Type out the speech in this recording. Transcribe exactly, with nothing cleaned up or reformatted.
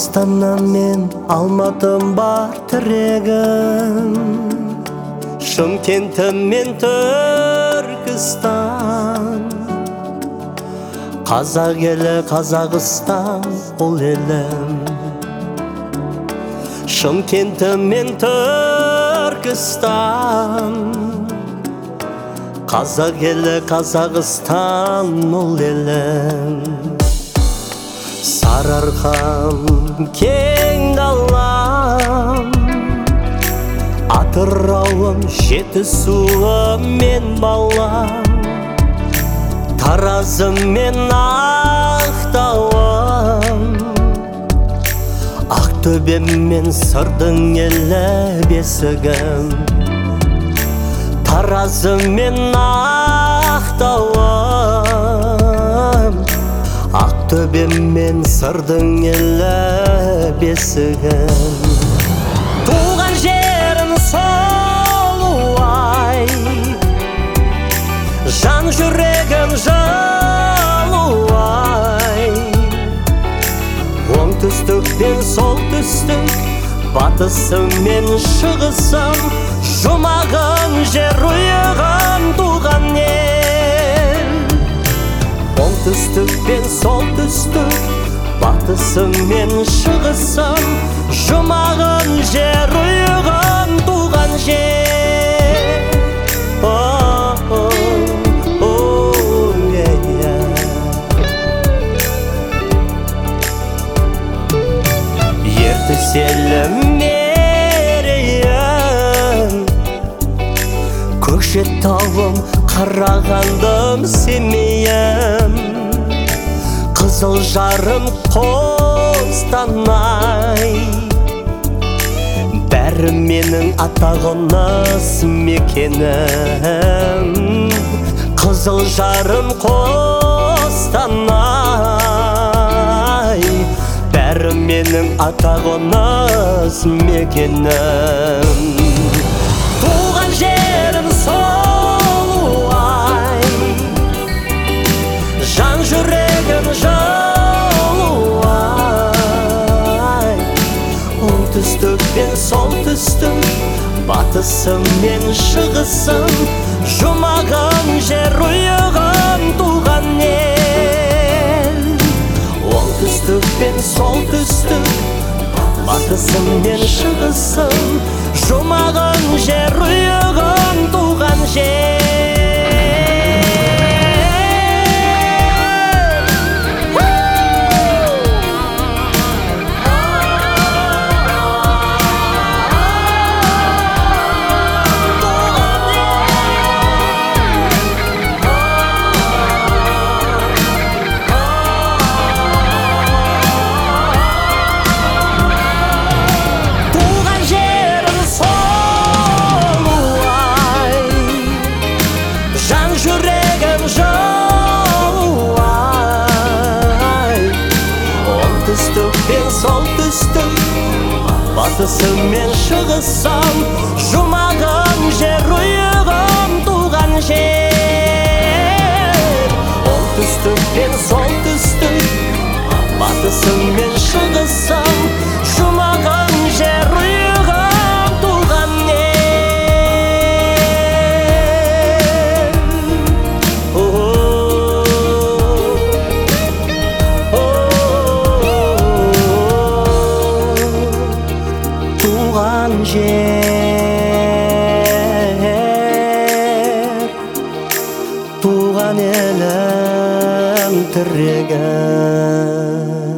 Астаннан мен Алматым бар тірегім, Шымкентім мен Түркістан. Қазақ елі Қазақстан ол елім, Шымкентім мен Түркістан. Қазақ елі Қазақстан ол елім. Сарыарқам кең далам, Атырауым Жетісуым мен балам, Таразым мен Ақтауым, Ақтөбем мен Сырдың елі бесігім. Таразым мен Ақтауым, Ақтөбем мен Сырдың елі бесігім. Туған жерім Сұлуай, жан жүрегім Жылуай. Оңтүстік пен солтүстік, батысым мен шығысым, жұмағын жер ұйығын туған ел. Оңтүстік пен солтүстік, батысым мен шығысым, жұмағын жер ұйығын туған жер. Ертіс елім мерейім, Көкшетауым, Қарағандым, Семейім, Қызылжарым, Қостанай. Бәрі менің атағыныз мекенім, Қызылжарым, Қостанай. Бәрі менің атағыныз мекенім. Туған жерім Сұлуай, жан жүрегім Жылуай. Оңтүстік пен солтүстік, батысым мен шығысым, жұмағын жер ұйығын туған ел. Оңтүстік пен солтүстік, батысым мен шығысым, жұмағын жер ұйығын туған жер. Жүрегім Жылуай. Оңтүстік пен солтүстік, батысым мен шығысым, жұмағын жер ұйығын туған жер. Оңтүстік пен солтүстік, батысым мен шығысым, жұмағын жер ұйығын туған ел. Туған жер, туған елім тірегім.